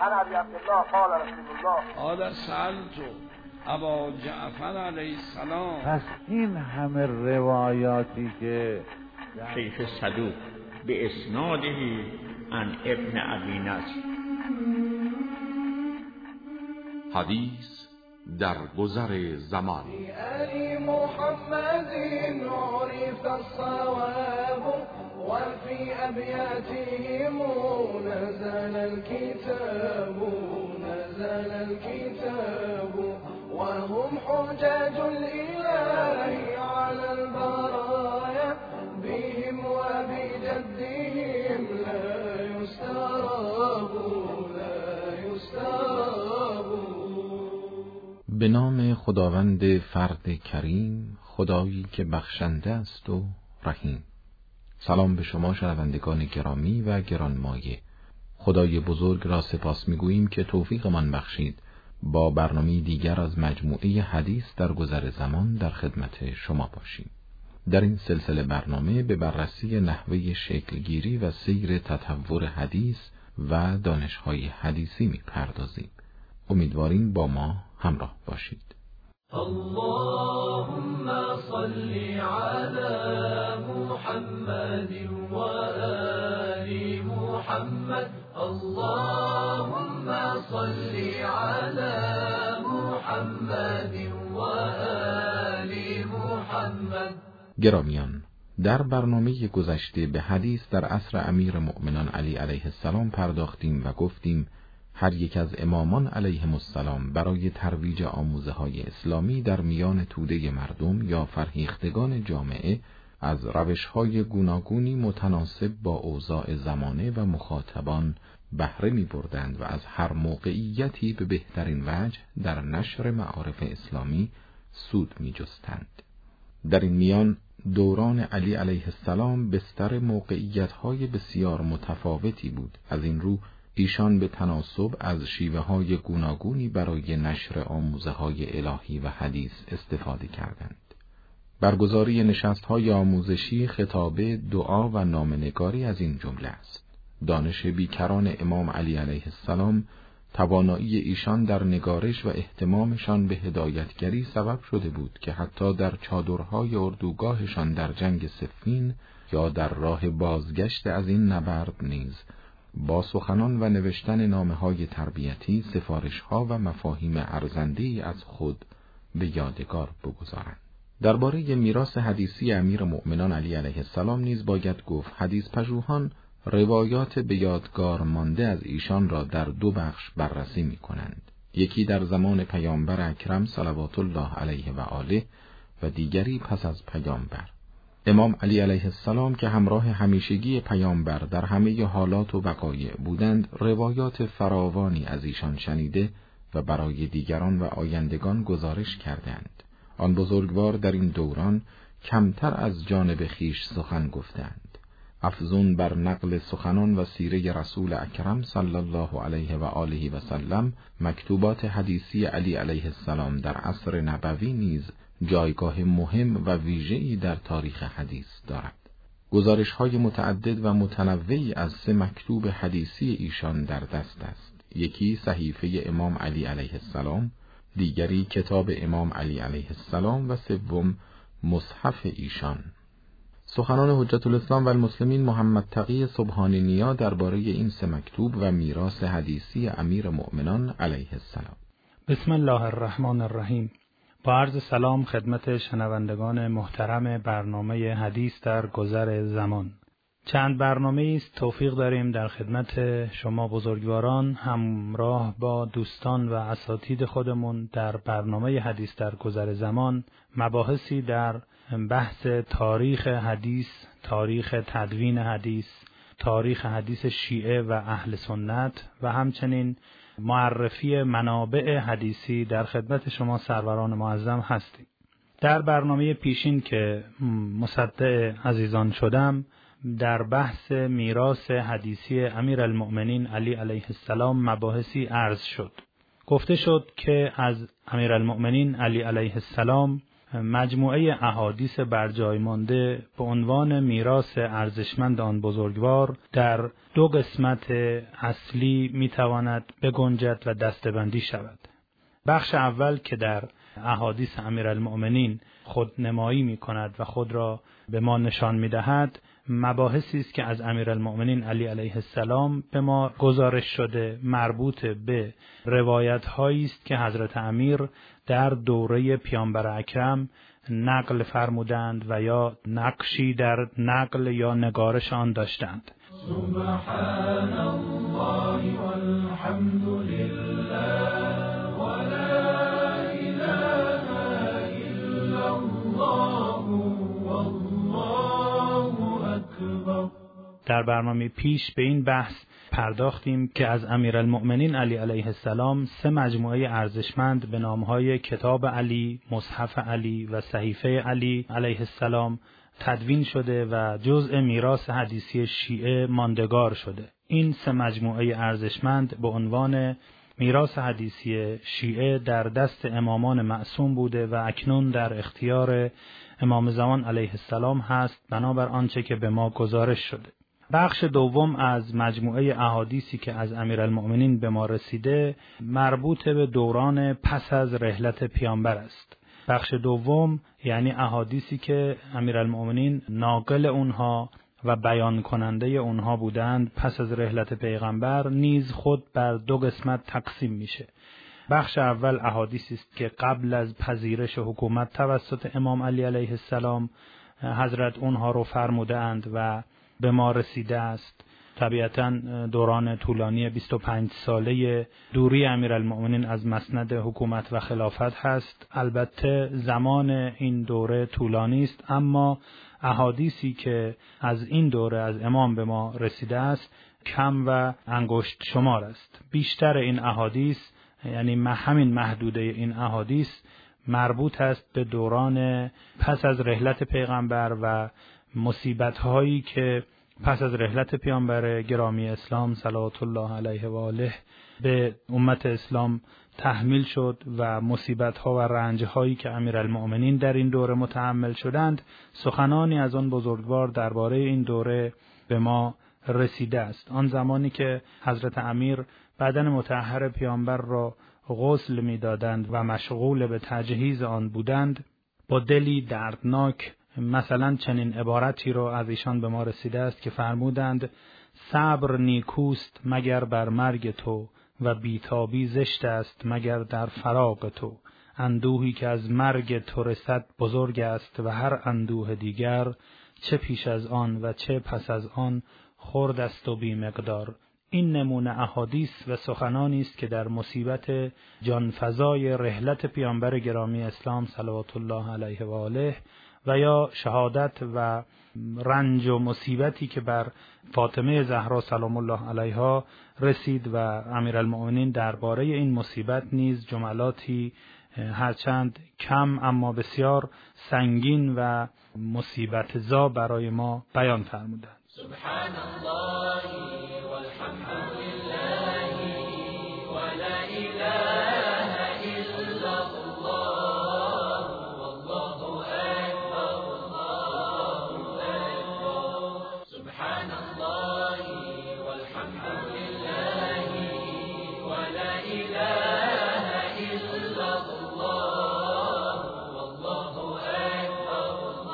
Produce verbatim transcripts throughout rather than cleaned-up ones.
عن ابي عبد الله قال رسول الله قال سألت ابا جعفر علیه السلام. پس این همه روایاتی که شیخ صدوق به اسناده عن ابن ابی نصر. حدیث در گذر زمان. علی محمد عرف الصواب وفي ابياتهم نزل الكتاب نزل الكتاب وهم حجاج الاله على البرايا بهم وبجدهم لا يستراب لا يستراب. به نام خداوند فرد کریم، خدایی که بخشنده است و رحیم. سلام به شما شنوندگان گرامی و گرانمایه. خدای بزرگ را سپاس می‌گوییم که توفیقمان بخشید با برنامه دیگر از مجموعه حدیث در گذر زمان در خدمت شما باشیم. در این سلسله برنامه به بررسی نحوه شکلگیری و سیر تطور حدیث و دانش‌های حدیثی می‌پردازیم. امیدواریم با ما همراه باشید. اللهم صل على محمد و آل محمد. اللهم صل على محمد و آل محمد. گرامیان، در برنامه گذشته به حدیث در عصر امیرالمؤمنان علی علیه السلام پرداختیم و گفتیم هر یک از امامان علیهم السلام برای ترویج آموزه‌های اسلامی در میان توده مردم یا فرهیختگان جامعه از روش‌های گوناگونی متناسب با اوضاع زمانه و مخاطبان بهره می‌بردند و از هر موقعیتی به بهترین وجه در نشر معارف اسلامی سود می‌جستند. در این میان دوران علی علیه السلام بستر موقعیت‌های بسیار متفاوتی بود. از این رو ایشان به تناسب از شیوه‌های گوناگونی برای نشر آموزه‌های الهی و حدیث استفاده کردند. برگزاری نشست‌های آموزشی، خطابه، دعا و نامه‌نگاری از این جمله است. دانش بیکران امام علی علیه السلام، توانایی ایشان در نگارش و اهتمامشان به هدایتگری سبب شده بود که حتی در چادرهای اردوگاهشان در جنگ صفین یا در راه بازگشت از این نبرد نیز با سخنان و نوشتن نامه‌های تربیتی سفارش‌ها و مفاهیم ارزنده‌ای از خود به یادگار بگذارند. درباره میراث حدیثی امیرالمؤمنان علی علیه السلام نیز باید گفت حدیث پژوهان روایات به یادگار مانده از ایشان را در دو بخش بررسی می‌کنند. یکی در زمان پیامبر اکرم صلوات الله علیه و آله و دیگری پس از پیامبر. امام علی علیه السلام که همراه همیشگی پیامبر در همه حالات و وقایع بودند، روایات فراوانی از ایشان شنیده و برای دیگران و آیندگان گزارش کردند. آن بزرگوار در این دوران کمتر از جانب خیش سخن گفتند. افزون بر نقل سخنان و سیره رسول اکرم صلی الله علیه و آله و سلم، مکتوبات حدیثی علی علیه السلام در عصر نبوی نیز جایگاه مهم و ویژه‌ای در تاریخ حدیث دارد. گزارش‌های متعدد و متنوعی از سه مکتوب حدیثی ایشان در دست است. یکی صحیفه امام علی علیه السلام، دیگری کتاب امام علی علیه السلام و سوم مصحف ایشان. سخنان حجت الاسلام و المسلمین محمد تقی سبحانی نیا درباره این سه مکتوب و میراث حدیثی امیرالمؤمنان علیه السلام. بسم الله الرحمن الرحیم. با عرض سلام خدمت شنوندگان محترم برنامه حدیث در گذر زمان. چند برنامه است توفیق داریم در خدمت شما بزرگواران همراه با دوستان و اساتید خودمون در برنامه حدیث در گذر زمان مباحثی در بحث تاریخ حدیث، تاریخ تدوین حدیث، تاریخ حدیث شیعه و اهل سنت و همچنین معرفی منابع حدیثی در خدمت شما سروران معظم هستیم. در برنامه پیشین که مصدق عزیزان شدم در بحث میراث حدیثی امیرالمؤمنین علی علیه السلام مباحثی عرض شد. گفته شد که از امیرالمؤمنین علی علیه السلام مجموعه احادیث برجای مانده به عنوان میراث ارزشمند آن بزرگوار در دو قسمت اصلی میتواند بگنجد و دسته‌بندی شود. بخش اول که در احادیث امیرالمؤمنین خود نمایی می کند و خود را به ما نشان می دهد، مباحثی است که از امیرالمؤمنین علی علیه السلام به ما گزارش شده، مربوط به روایت هایی است که حضرت امیر در دوره پیامبر اکرم نقل فرمودند و یا نقشی در نقل یا نگارش آن داشتند. سبحان الله والحمد لله در برنامه پیش به این بحث پرداختیم که از امیرالمؤمنین علی علیه السلام سه مجموعه ارزشمند به نامهای کتاب علی، مصحف علی و صحیفه علی علیه السلام تدوین شده و جزء میراث حدیثی شیعه ماندگار شده. این سه مجموعه ارزشمند به عنوان میراث حدیثی شیعه در دست امامان معصوم بوده و اکنون در اختیار امام زمان علیه السلام هست بنابر آنچه که به ما گزارش شده. بخش دوم از مجموعه احادیثی که از امیرالمؤمنین به ما رسیده مربوط به دوران پس از رحلت پیامبر است. بخش دوم یعنی احادیثی که امیرالمؤمنین ناقل اونها و بیان کننده اونها بودند پس از رحلت پیغمبر نیز خود بر دو قسمت تقسیم میشه. بخش اول احادیثی است که قبل از پذیرش حکومت توسط امام علی علیه السلام حضرت اونها رو فرمودند و به ما رسیده است. طبیعتاً دوران طولانی بیست و پنج ساله دوری امیرالمؤمنین از مسند حکومت و خلافت هست. البته زمان این دوره طولانی است، اما احادیثی که از این دوره از امام به ما رسیده است کم و انگشت شمار است. بیشتر این احادیث یعنی همین محدوده این احادیث مربوط است به دوران پس از رحلت پیغمبر و مصیبت هایی که پس از رحلت پیامبر گرامی اسلام صلوات الله علیه و آله به امت اسلام تحمیل شد و مصیبت ها و رنج هایی که امیرالمؤمنین در این دوره متحمل شدند. سخنانی از آن بزرگوار درباره این دوره به ما رسیده است. آن زمانی که حضرت امیر بدن مطهر پیامبر را غسل می‌دادند و مشغول به تجهیز آن بودند، با دلی دردناک مثلا چنین عبارتی را از ایشان به ما رسیده است که فرمودند: صبر نیکوست مگر بر مرگ تو و بیتابی زشت است مگر در فراق تو. اندوهی که از مرگ تو رسد بزرگ است و هر اندوه دیگر چه پیش از آن و چه پس از آن خرد است و بی مقدار. این نمونه احادیث و سخنانی است که در مصیبت جانفزای رحلت پیامبر گرامی اسلام صلوات الله علیه و آله و یا شهادت و رنج و مصیبتی که بر فاطمه زهرا سلام الله علیها رسید و امیرالمؤمنین درباره این مصیبت نیز جملاتی هرچند کم اما بسیار سنگین و مصیبت زا برای ما بیان فرمودند. سبحان الله والحمد لله ولا اله الا الله والله اکبر الله اکبر. سبحان الله والحمد لله ولا اله الا الله والله اکبر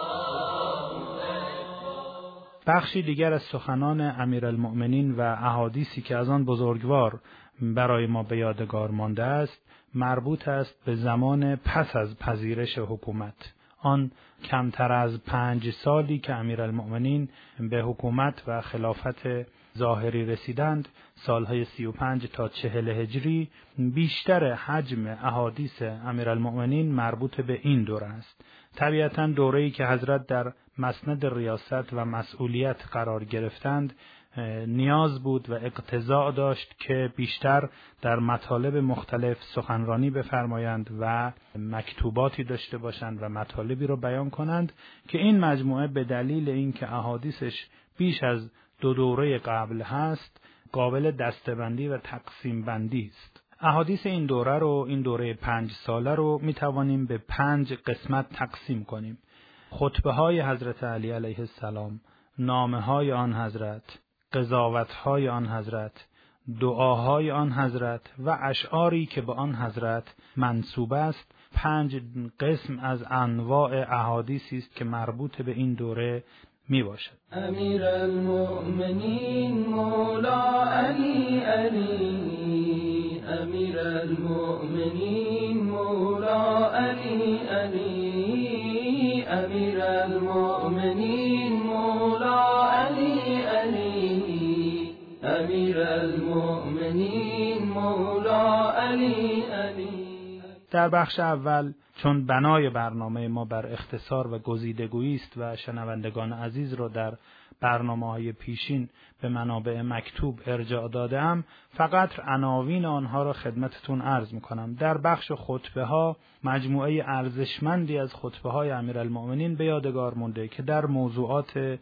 الله اکبر. بخشی دیگر از سخنان امیرالمؤمنین و احادیثی که از آن بزرگوار برای ما به یادگار مانده است مربوط است به زمان پس از پذیرش حکومت. آن کمتر از پنج سالی که امیرالمؤمنین به حکومت و خلافت ظاهری رسیدند، سالهای سی و پنج تا چهل هجری، بیشتر حجم احادیث امیرالمؤمنین مربوط به این دوره است. طبیعتاً دوره‌ای که حضرت در مسند ریاست و مسئولیت قرار گرفتند نیاز بود و اقتضاء داشت که بیشتر در مطالب مختلف سخنرانی بفرمایند و مکتوباتی داشته باشند و مطالبی رو بیان کنند که این مجموعه به دلیل اینکه احادیثش بیش از دو دوره قبل هست قابل دسته‌بندی و تقسیم بندی است. احادیث این دوره رو، این دوره پنج ساله رو می توانیم به پنج قسمت تقسیم کنیم. خطبه های حضرت علی علیه السلام، نامه های آن حضرت، قضاوت های آن حضرت، دعاهای آن حضرت و اشعاری که به آن حضرت منسوب است. پنج قسم از انواع احادیثی است که مربوط به این دوره می باشد. امیر المؤمنین مولا علی علی، امیر المؤمنین مولا علی علی، امیر المؤمنین مولا علی علی، امیر المؤمنین مولا علی علی. در بخش اول چون بنای برنامه ما بر اختصار و گزیدگویی است و شنوندگان عزیز را در برنامه‌های پیشین به منابع مکتوب ارجاع دادم، فقط عناوین آنها را خدمتتون عرض می‌کنم. در بخش خطبه ها مجموعه ارزشمندی از خطبه های امیرالمؤمنین به یادگار مونده که در موضوعات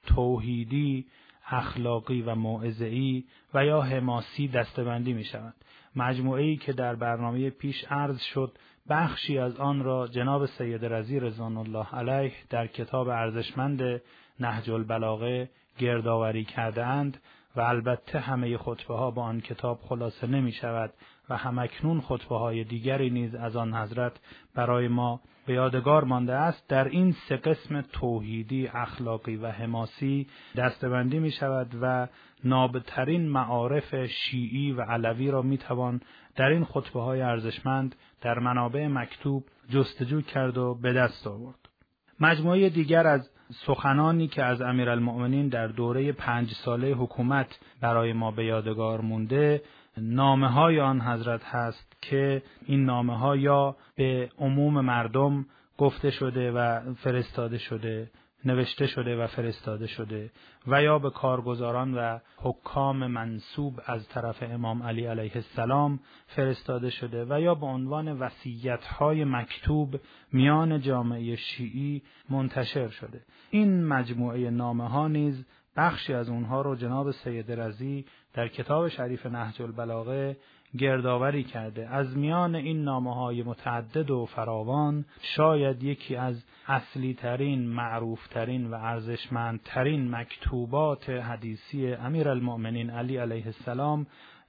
توحیدی، اخلاقی و موعظه‌ای و یا حماسی دسته‌بندی می‌شوند. مجموعه‌ای که در برنامه پیش عرض شد، بخشی از آن را جناب سید رضی رضوان الله علیه در کتاب ارزشمند نهج البلاغه گردآوری کرده‌اند و البته همه خطبه ها با آن کتاب خلاصه نمی شود و همکنون خطبه های دیگری نیز از آن حضرت برای ما به یادگار مانده است. در این سه قسم توحیدی، اخلاقی و حماسی دسته‌بندی می شود و نابترین معارف شیعی و علوی را می توان در این خطبه های ارزشمند در منابع مکتوب جستجو کرد و به دست آورد. مجموعه دیگر از سخنانی که از امیرالمؤمنین در دوره پنج ساله حکومت برای ما به یادگار مونده، نامه های آن حضرت هست که این نامه ها یا به عموم مردم گفته شده و فرستاده شده، نوشته شده و فرستاده شده و یا به کارگزاران و حکام منسوب از طرف امام علی علیه السلام فرستاده شده و یا به عنوان وصیت‌های مکتوب میان جامعه شیعی منتشر شده. این مجموعه نامه‌ها نیز بخشی از اونها رو جناب سید رضی در کتاب شریف نهج البلاغه گردآوری کرده. از میان این نامه‌های متعدد و فراوان شاید یکی از اصلی ترین، معروف ترین و ارزشمندترین مکتوبات حدیثی امیرالمؤمنین علی علیه السلام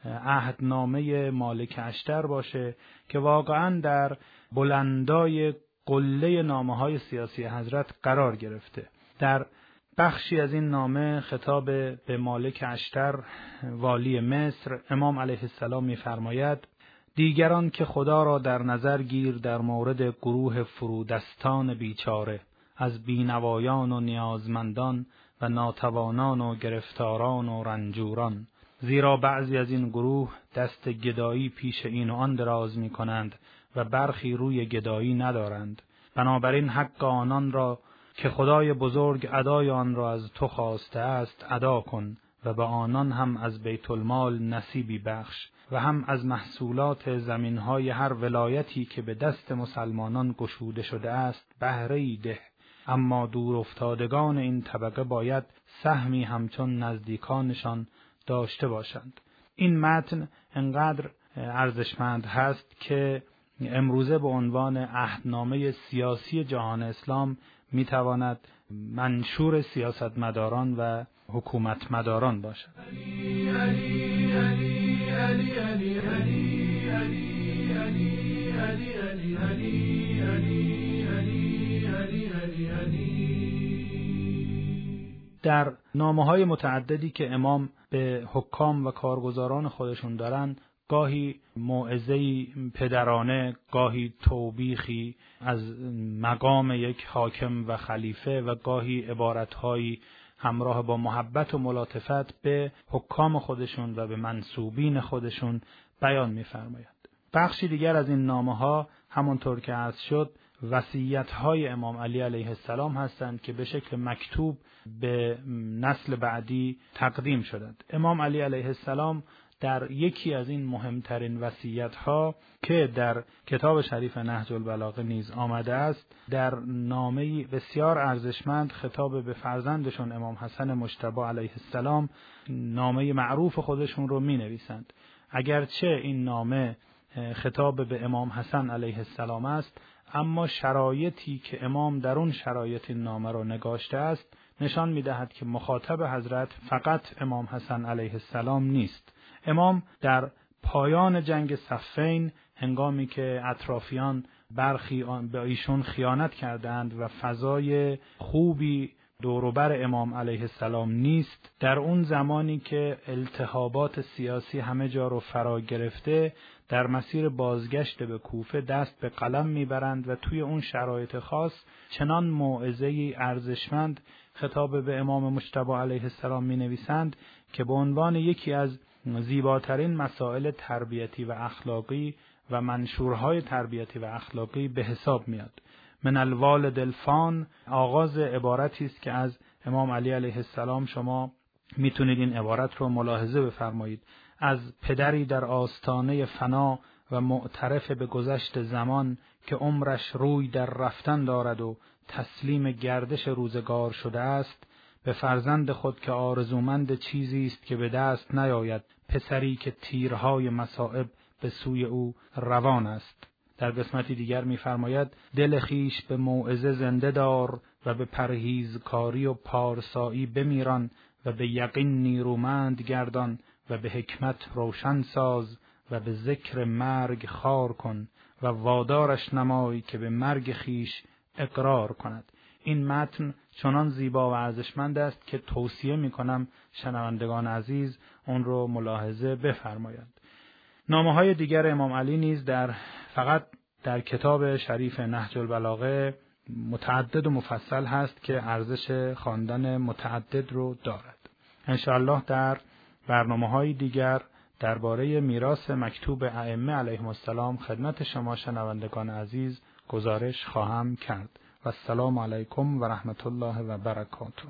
عهدنامه مالک اشتر باشه که واقعاً در بلندای قله نامه‌های سیاسی حضرت قرار گرفته. در بخشی از این نامه خطاب به مالک اشتر والی مصر امام علیه السلام می‌فرماید: دیگران که خدا را در نظر گیر در مورد گروه فرودستان بیچاره، از بینوایان و نیازمندان و ناتوانان و گرفتاران و رنجوران، زیرا بعضی از این گروه دست گدایی پیش این و آن دراز می کنند و برخی روی گدایی ندارند. بنابراین حق آنان را که خدای بزرگ ادای آن را از تو خواسته است ادا کن و به آنان هم از بیت المال نصیبی بخش و هم از محصولات زمینهای هر ولایتی که به دست مسلمانان گشوده شده است بهره‌ای ده. اما دور افتادگان این طبقه باید سهمی همچون نزدیکانشان داشته باشند. این متن انقدر ارزشمند هست که امروزه به عنوان عهدنامه سیاسی جهان اسلام میتواند منشور سیاستمداران و حکومتمداران باشد. علی علی علی علی علی علی علی علی علی علی علی علی. در نامه‌های متعددی که امام به حکام و کارگزاران خودشون دارن، گاهی موعظه‌ای پدرانه، گاهی توبیخی از مقام یک حاکم و خلیفه و گاهی عبارت‌هایی همراه با محبت و ملاطفت به حکام خودشون و به منسوبین خودشون بیان می‌فرمایند. بخشی دیگر از این نامه‌ها همانطور که عرض شد وصیت‌های امام علی علیه السلام هستند که به شکل مکتوب به نسل بعدی تقدیم شدند. امام علی علیه السلام در یکی از این مهمترین وصیت‌ها که در کتاب شریف نهج البلاغه نیز آمده است، در نامه‌ای بسیار ارزشمند خطاب به فرزندشون امام حسن مجتبی علیه السلام، نامه معروف خودشون رو می‌نویسند. اگرچه این نامه خطاب به امام حسن علیه السلام است، اما شرایطی که امام در اون شرایط این نامه را نگاشته است نشان می‌دهد که مخاطب حضرت فقط امام حسن علیه السلام نیست. امام در پایان جنگ صفین، هنگامی که اطرافیان برخی به ایشون خیانت کردند و فضای خوبی دوروبر امام علیه السلام نیست، در اون زمانی که التهابات سیاسی همه جا رو فرا گرفته، در مسیر بازگشت به کوفه دست به قلم میبرند و توی اون شرایط خاص چنان موعظه‌ای ارزشمند خطاب به امام مجتبی علیه السلام می نویسند که به عنوان یکی از زیباترین مسائل تربیتی و اخلاقی و منشورهای تربیتی و اخلاقی به حساب میاد. من الوالد الفان آغاز عبارتی است که از امام علی علیه السلام شما میتونید این عبارت رو ملاحظه بفرمایید: از پدری در آستانه فنا و معترف به گذشت زمان که عمرش روی در رفتن دارد و تسلیم گردش روزگار شده است، به فرزند خود که آرزومند چیزی است که به دست نیاید، پسری که تیرهای مصائب به سوی او روان است. در قسمتی دیگر می‌فرماید: دل خیش به موعظه زنده دار و به پرهیزکاری و پارسایی بمیران و به یقین نیرومند گردان و به حکمت روشن ساز و به ذکر مرگ خار کن و وادارش نمای که به مرگ خیش اقرار کند. این متن چنان زیبا و ارزشمند است که توصیه می‌کنم شنوندگان عزیز اون رو ملاحظه بفرمایند. نامه‌های دیگر امام علی نیز در فقط در کتاب شریف نهج البلاغه متعدد و مفصل هست که ارزش خواندن متعدد رو دارد. انشاءالله در برنامه‌های دیگر درباره میراث مکتوب ائمه علیهم السلام خدمت شما شنوندگان عزیز گزارش خواهم کرد. و السلام علیکم و رحمت الله و برکاته.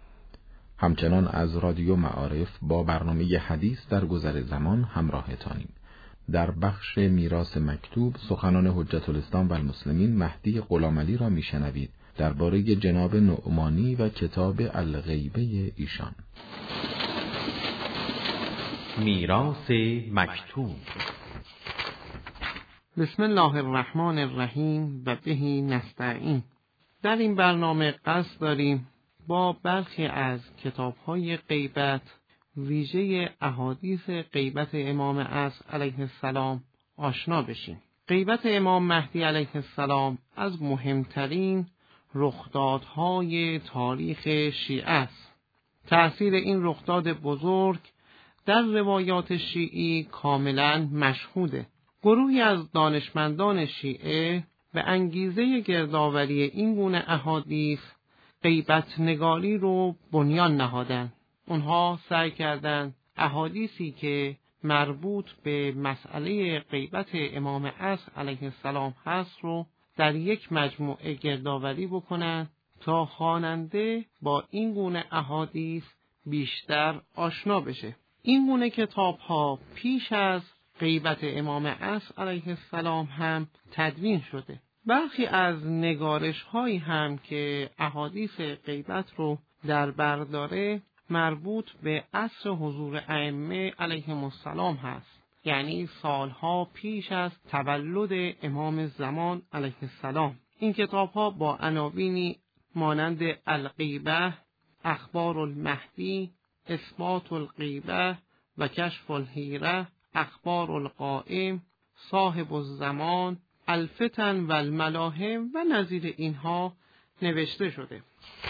همچنان از رادیو معارف با برنامه حدیث در گذر زمان همراهتانیم. در بخش میراث مکتوب سخنان حجت الاسلام و المسلمین مهدی غلامعلی را میشنوید درباره جناب نعمانی و کتاب الغیبه ایشان. میراث مکتوب. بسم الله الرحمن الرحیم و به نستعین. در این برنامه قصد داریم با برخی از کتاب‌های غیبت، ویژه احادیث غیبت امام عصر علیه السلام آشنا بشیم. غیبت امام مهدی علیه السلام از مهمترین رخدادهای تاریخ شیعه است. تأثیر این رخداد بزرگ در روایات شیعی کاملا مشهوده. گروهی از دانشمندان شیعه به انگیزه گردآوری این گونه احادیث غیبت نگاری رو بنیان نهادند. اونها سعی کردند احادیثی که مربوط به مسئله غیبت امام عصر علیه السلام هست رو در یک مجموعه گردآوری بکنند تا خواننده با این گونه احادیث بیشتر آشنا بشه. این گونه کتاب‌ها پیش از غیبت امام عصر علیه السلام هم تدوین شده. برخی از نگارش هایی هم که احادیث غیبت رو در بر داره مربوط به عصر حضور ائمه علیهم السلام هست، یعنی سالها پیش از تولد امام زمان علیه السلام. این کتاب ها با عناوینی مانند الغیبه، اخبار المهدی، اثبات الغیبه و کشف الحیره، اخبار القائم، صاحب الزمان، الفتن و الملاهم و نظیر اینها نوشته شده.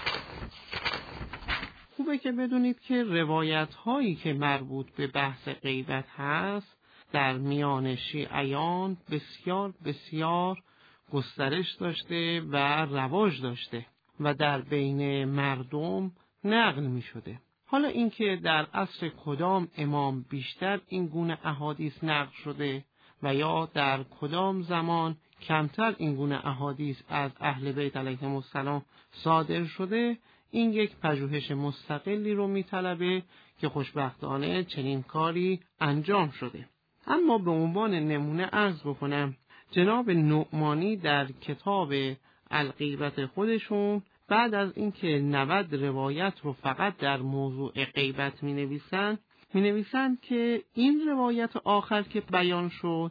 خوبه که بدونید که روایت هایی که مربوط به بحث غیبت هست در میان شیعیان بسیار بسیار گسترش داشته و رواج داشته و در بین مردم نقل می شده. حالا اینکه در عصر کدام امام بیشتر این گونه احادیث نقل شده و یا در کدام زمان کمتر این گونه احادیث از اهل بیت علیهم السلام صادر شده، این یک پژوهش مستقلی رو میطلبه که خوشبختانه چنین کاری انجام شده. اما به عنوان نمونه عرض بکنم جناب نعمانی در کتاب الغیبت خودشون بعد از اینکه نود روایت رو فقط در موضوع غیبت می نویسن، می نویسند که این روایت آخر که بیان شد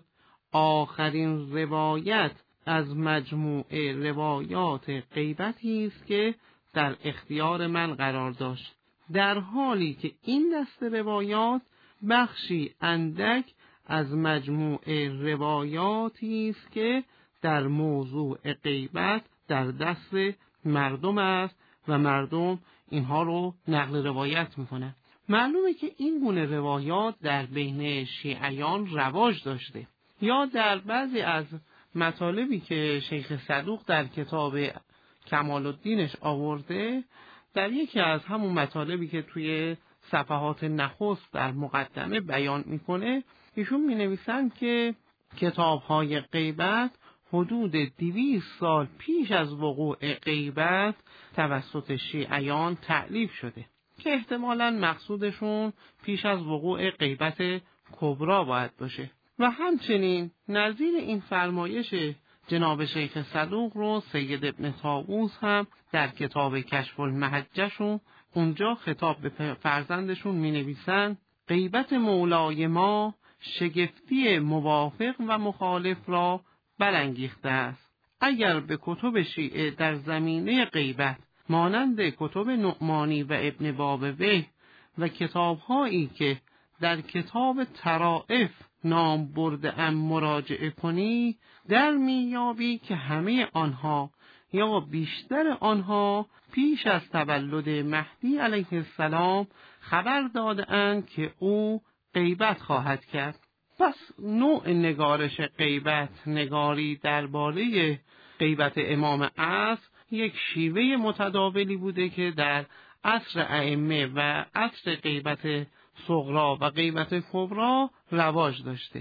آخرین روایت از مجموعه روایات غیبتی است که در اختیار من قرار داشت، در حالی که این دست روایات بخشی اندک از مجموعه روایاتی است که در موضوع غیبت در دست مردم است و مردم اینها رو نقل روایت میکنن. معلومه که این گونه روایات در بین شیعیان رواج داشته، یا در بعضی از مطالبی که شیخ صدوق در کتاب کمال الدینش آورده، در یکی از همون مطالبی که توی صفحات نخست در مقدمه بیان میکنه، ایشون می نویسن که کتاب‌های غیبت حدود دویست سال پیش از وقوع غیبت توسط شیعیان تألیف شده که احتمالاً مقصودشون پیش از وقوع غیبت کبرا باید باشه. و همچنین نظیر این فرمایش جناب شیخ صدوق رو سید ابن طاووس هم در کتاب کشف المحجهشون اونجا خطاب به فرزندشون می نویسن: غیبت مولای ما شگفتی موافق و مخالف را برانگیخته است. اگر به کتب شیعه در زمینه غیبت مانند کتب نعمانی و ابن بابویه و کتاب‌هایی که در کتاب طرائف نام برده ام مراجعه کنی، در میابی که همه آنها یا بیشتر آنها پیش از تولد مهدی علیه السلام خبر داده اند که او غیبت خواهد کرد. پس نوع نگارش غیبت، نگاری درباره غیبت امام عصر، یک شیوه متداولی بوده که در عصر ائمه و عصر غیبت صغرا و غیبت کبرا رواج داشته.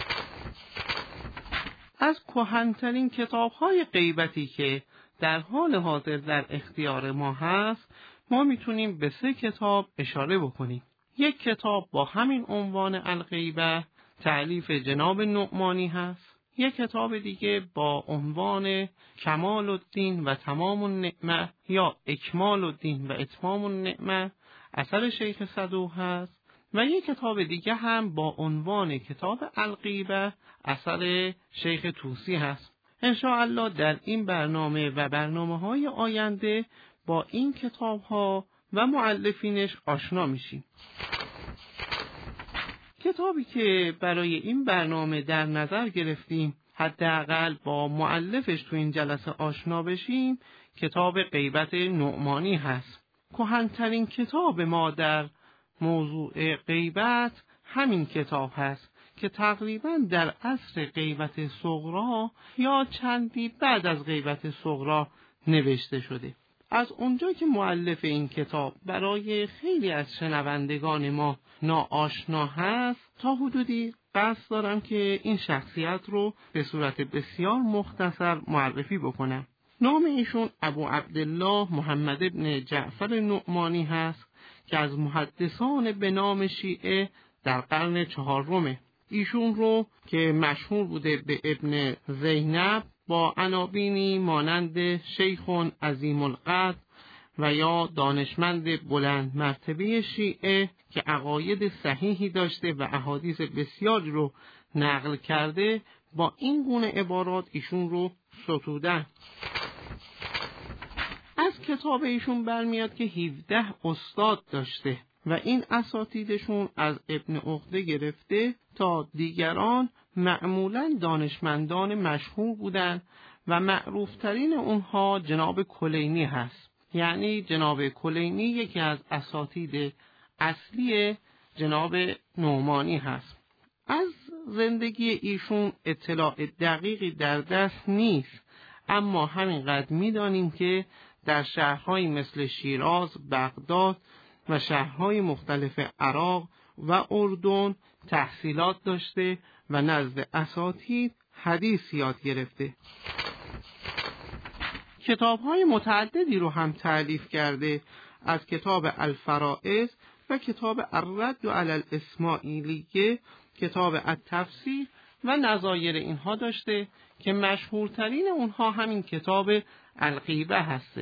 از کهن‌ترین کتاب‌های غیبتی که در حال حاضر در اختیار ما هست، ما میتونیم به سه کتاب اشاره بکنیم. یک کتاب با همین عنوان الغیبه تألیف جناب نعمانی هست. یک کتاب دیگه با عنوان کمال الدین و تمام النعمه یا اکمال الدین و اتمام النعمه اثر شیخ صدوق هست. و یک کتاب دیگه هم با عنوان کتاب الغیبه اثر شیخ طوسی هست. انشاءالله در این برنامه و برنامه های آینده با این کتاب ها و مؤلفینش آشنا میشیم. کتابی که برای این برنامه در نظر گرفتیم حداقل با مؤلفش تو این جلسه آشنا بشیم، کتاب غیبت نعمانی هست. کهن‌ترین کتاب ما در موضوع غیبت همین کتاب هست که تقریبا در عصر غیبت صغرا یا چندی بعد از غیبت صغرا نوشته شده. از اونجا که مؤلف این کتاب برای خیلی از شنوندگان ما ناآشنا هست، تا حدودی قصد دارم که این شخصیت رو به صورت بسیار مختصر معرفی بکنم. نام ایشون ابو عبدالله محمد ابن جعفر نعمانی هست که از محدثان به نام شیعه در قرن چهارم. ایشون رو که مشهور بوده به ابن زینب با عناوینی مانند شیخون عظیم القدر و یا دانشمند بلند مرتبه شیعه که عقاید صحیحی داشته و احادیث بسیاری رو نقل کرده، با این گونه عبارات ایشون رو ستودن. از کتاب ایشون برمیاد که هفده استاد داشته و این اساتیدشون از ابن عقده گرفته تا دیگران معمولاً دانشمندان مشهور بودن و معروفترین اونها جناب کلینی هست. یعنی جناب کلینی یکی از اساتید اصلی جناب نعمانی هست. از زندگی ایشون اطلاع دقیقی در دست نیست، اما همینقدر میدانیم که در شهرهای مثل شیراز، بغداد و شهرهای مختلف عراق و اردن تحصیلات داشته و نزد اساتید حدیث یاد گرفته. کتاب‌های متعددی رو هم تألیف کرده، از کتاب الفرائض و کتاب الرد علی الاسماعیلیه، کتاب التفسیر و نظایر اینها داشته که مشهورترین اونها همین کتاب الغیبه هستش.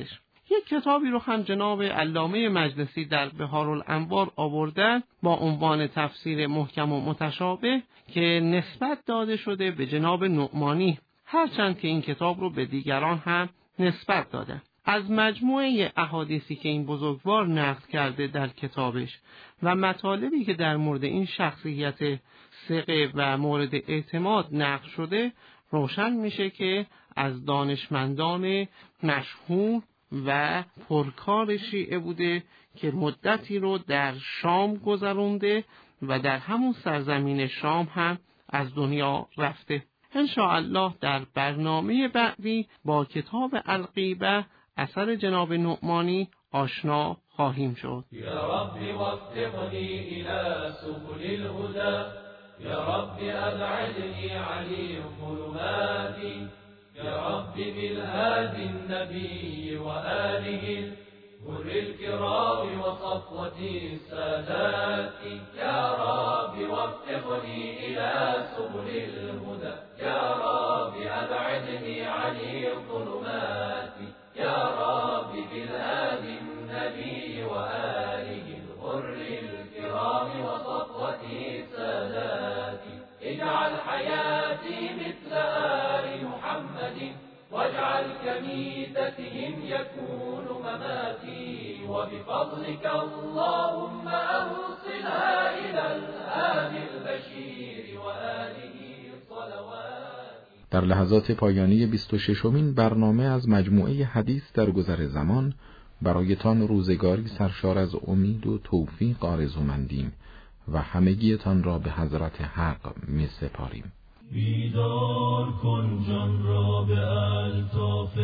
یک کتابی رو هم جناب علامه مجلسی در بحارالانوار آوردن با عنوان تفسیر محکم و متشابه که نسبت داده شده به جناب نعمانی، هرچند که این کتاب رو به دیگران هم نسبت دادن. از مجموعه احادیثی که این بزرگوار نقل کرده در کتابش و مطالبی که در مورد این شخصیت ثقه و مورد اعتماد نقل شده روشن میشه که از دانشمندان مشهور و پرکار شیعه بوده که مدتی رو در شام گذرونده و در همون سرزمین شام هم از دنیا رفته. انشاءالله در برنامه بعدی با کتاب الغیبه اثر جناب نعمانی آشنا خواهیم شد. یا رب وفقنی الی سبل الهدى، یا رب ابعدنی عن الظلمات، یا رب بالهادي النبي وآله غر الكرام وصفوة السادات، يا رب وفقني إلى سبل الهدى، يا رب أبعدني عن الظلمات، يا رب بالهادي النبي وآله الغر الكرام وصفوة السادات، اجعل حياتي مثل آل محمد، واجعل كميتتهم يكون مماتي، وبفضلك اللهم أوصلها إلى الهادي البشير وآله الصلوات. در لحظات پایانی بیست و ششمین برنامه از مجموعه حدیث در گذر زمان برایتان روزگاری سرشار از امید و توفیق آرزومندیم و همگیتان را به حضرت حق می سپاریم. بیدار کن جان را به الطاف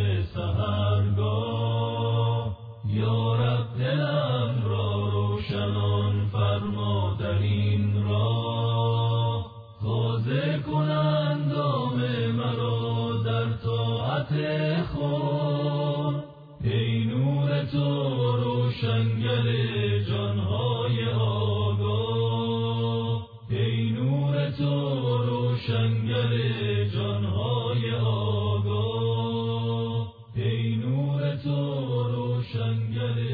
سحرگاه، یا رب دلم را روشنان فرما در این راه، تازه کن اندام مرا در طاعت خود، ای نور تو روشنگر جانهای آگاه، ای نور تو روشنگر جانهای آگاه، ای نور تو روشنگر